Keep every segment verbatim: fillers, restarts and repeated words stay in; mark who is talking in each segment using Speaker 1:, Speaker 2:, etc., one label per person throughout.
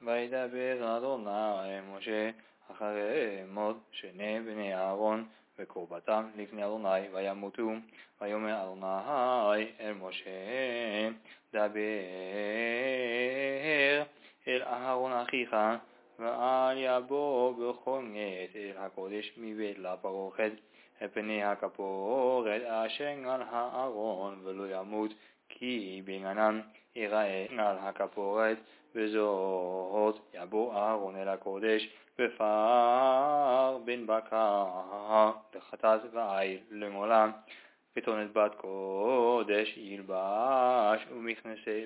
Speaker 1: וידבר אדוני אל משה אחרי מות שני בני אהרון וקרבתם לפני אדוני וימותו. ויאמר אדוני אל משה דבר אל אהרון אחיך ואל יבוא בכל עת אל הקודש מבית לפרוכת על פני הכפורת אשר על הארון ולא ימות כי בענן יראה על הכפורת. וזאת יבוא אהרון אל הקודש בפר בן בקר לחטאת ועיל למעולה כתונת בת קודש ילבש ומכנסי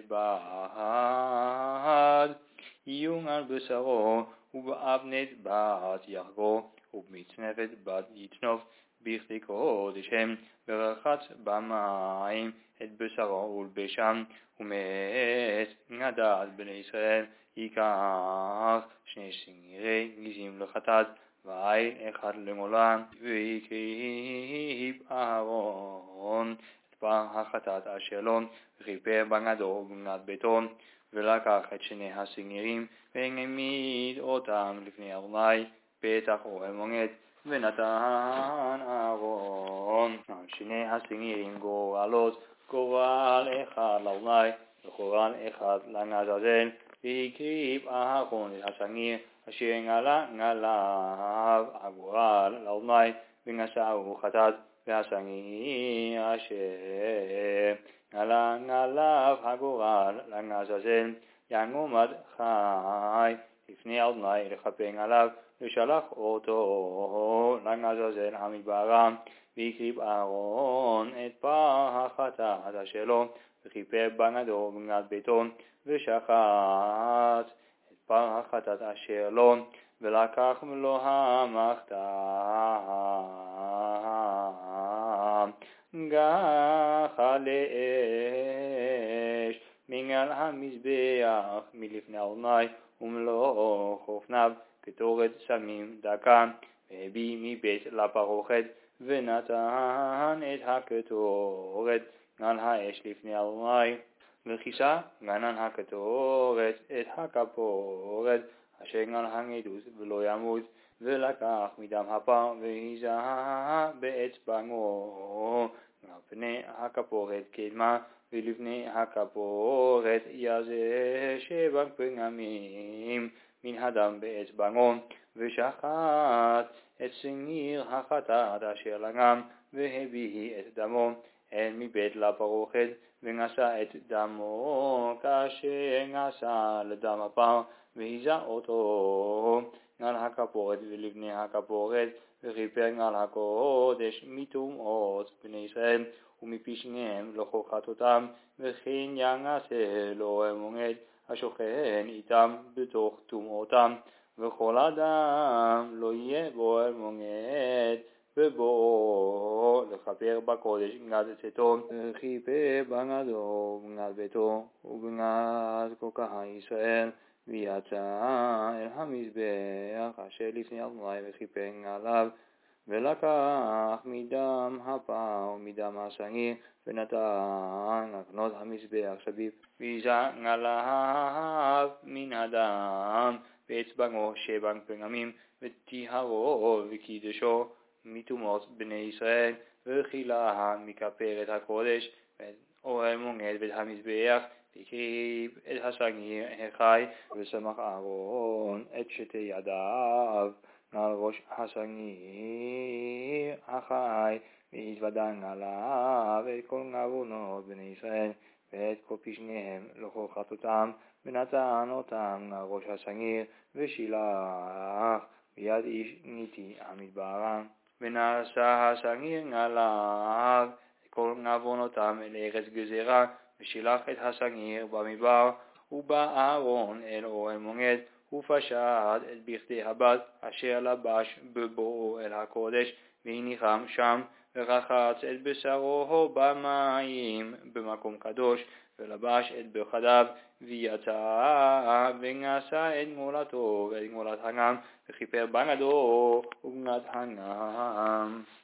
Speaker 1: בד יום על בשרו ובאבנת בת יחגור ובמצנפת בת יצנוף בכדי קודש הם ורחץ במים את בשרו ולבשם ומאת נדד בני ישראל ייקח שני שנגירי גזים לחטאת ועיל אחד למעולה ויקריב אהרון את פר החטאת אשר לו וכיפר בגדו ובבגד ביתו ולקח את שני השנגירים והעמיד אותם לפני אדוני פתח אוהל מועד ונתן אהרון על שני השנגירים גורלות גורל אחד לאדוני וגורל אחד לעזאזל והקריב אהרון את השנגיר אשר נגלה עליו הגורל לאדוני ונשאו חטאת והשנגיר אשר נגלה עליו הגורל לעזאזל יעמוד חי לפני אדוני לכפר עליו ושלח אותו לעזאזל המדבר והקריב אהרון את פר החטאת אשר לו וכיפר בגדו ובבגד ביתו ושחט את פר החטאת אשר לו ולקח מלוא המחתה גחה לאש מעל המזבח מלפני אדוני ומלוא חופניו קטורת סמים דקה והביא מבית לפרוכת ונתן את הקטורת על האש לפני אדוני וכיסה גנן הקטורת את הכפורת אשר על הנדוס ולא ימות ולקח מדם הפר והיזה באצבעו על פני הכפורת קדמה ולפני הכפורת יזה שבע פגמים מן הדם באצבעו ושחט את שנגיר החטאת אשר לגם והביא את דמו אל מבית לפרוכת ונשא את דמו כאשר נשא לדם הפר והיזה אותו על הכפורת ולבני הכפורת וכיפר על הקודש מטומאות בני ישראל ומפשעיהם לא חטאותם וכן יעשה לו אמונת השוכן איתם בתוך טומאותם וכל אדם לא יהיה בו אמונת ובוא לכפר בקודש בגד צאתו וכיפר בגדו ובבגד ביתו ובבגד כל קהל ישראל ויצא אל המזבח אשר לפני אדוני וכיפר עליו ולקח מדם הפר ומדם השנגיר ונתן לקנות המזבח סביב ויזה עליו מן הדם באצבעו שבע פגמים וטיהרו וקידשו מטומאות בני ישראל וכילה מכפר את הקודש ואת אוהל מועד ואת המזבח והקריב את השנגיר החי ושמח אהרון את שתי ידיו על ראש השנגיר החי והתוודע עליו את כל עוונות בני ישראל ואת כל פשעיהם לכל חטאותם ונתן אותם על ראש השנגיר ושילח ביד איש ניתי המדבר ונשא השנגיר עליו את כל עוונותם אל ארץ גזירה ושילח את השנגיר במדבר ובא אהרון אל אוהל מועד ופשט את בכדי הבת אשר לבש בבואו אל הקודש והניחם שם ורחץ את בשרו במים במקום קדוש ולבש את בגדיו ויצא ונשא את גמולתו ואת גמולת הגם וכיפר בגדו ובבגד הגם.